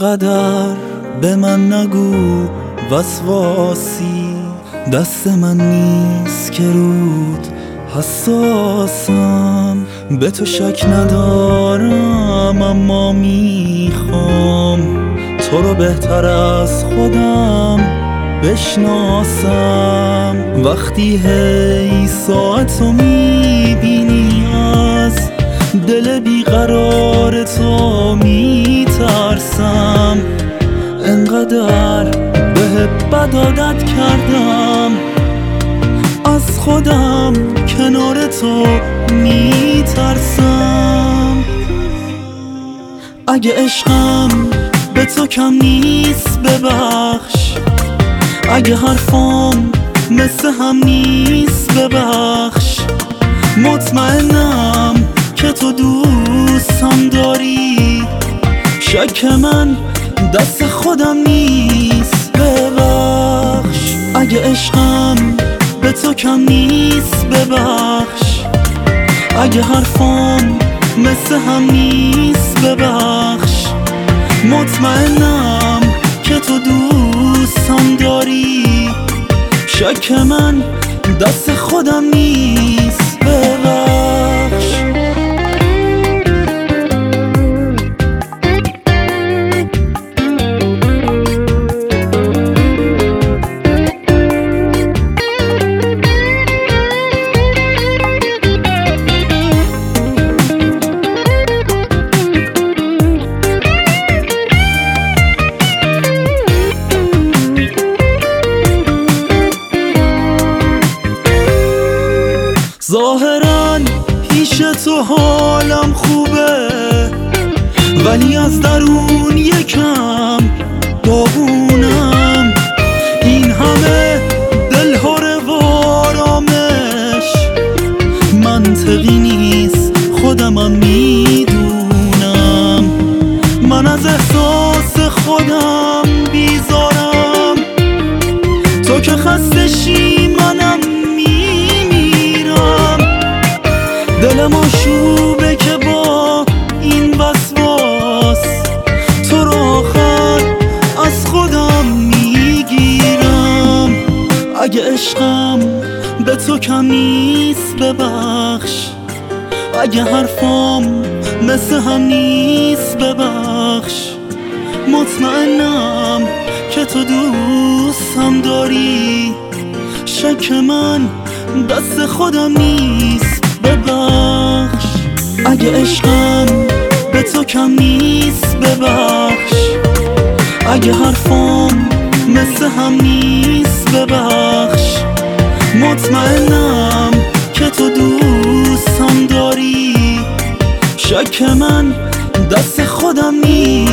انقدر به من نگو وسواسی، دست من نیست که رود حساسم. به تو شک ندارم اما میخوام تو رو بهتر از خودم بشناسم. وقتی هی ساعتو میبینی از دل بیقرار تو میترسم. انقدر بهت بد عادت کردم از خودم کنار تو میترسم. اگه عشقم به تو کم نیست ببخش، اگه حرفام مثل هم نیست ببخش. مطمئنم که تو دوستم داری، شک من دست خودم نیست ببخش. اگه عشقم به تو کم نیست ببخش، اگه حرفام مثل هم نیست ببخش. مطمئنم که تو دوستم داری، شک من دست خودم نیست ببخش. ظاهراً پیش تو حالم خوبه، ولی از درون یکم داغونم. این همه دلهره و آرامش منطقی نیست، خودمم میدونم. من از احساس خودم بیزارم، تو که خسته شی منم دلم آشوبه که با این وسواس تو رو آخر از خودم میگیرم. اگه عشقم به تو کم نیست ببخش، اگه حرفام مثل هم نیست ببخش. مطمئنم که تو دوستم داری، شک من دست خودم نیست ببخش. اگه عشقم به تو کم نیست ببخش، اگه حرفام مثل هم نیست ببخش. مطمئنم که تو دوستم داری، شک من دست خودم نیست